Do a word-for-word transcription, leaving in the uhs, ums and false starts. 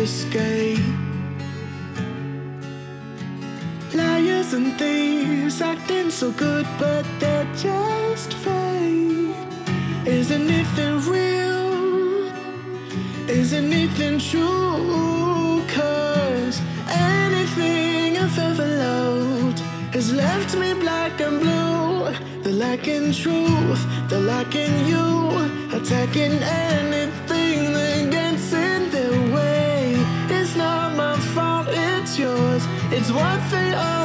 escape. Liars and thieves acting so good, but they're just fake. Is anything real? Is anything true? 'Cause anything I've ever loved has left me black and blue. They're lacking truth, they're lacking you, attacking anything that gets in their way. It's not my fault, it's yours. It's what they are.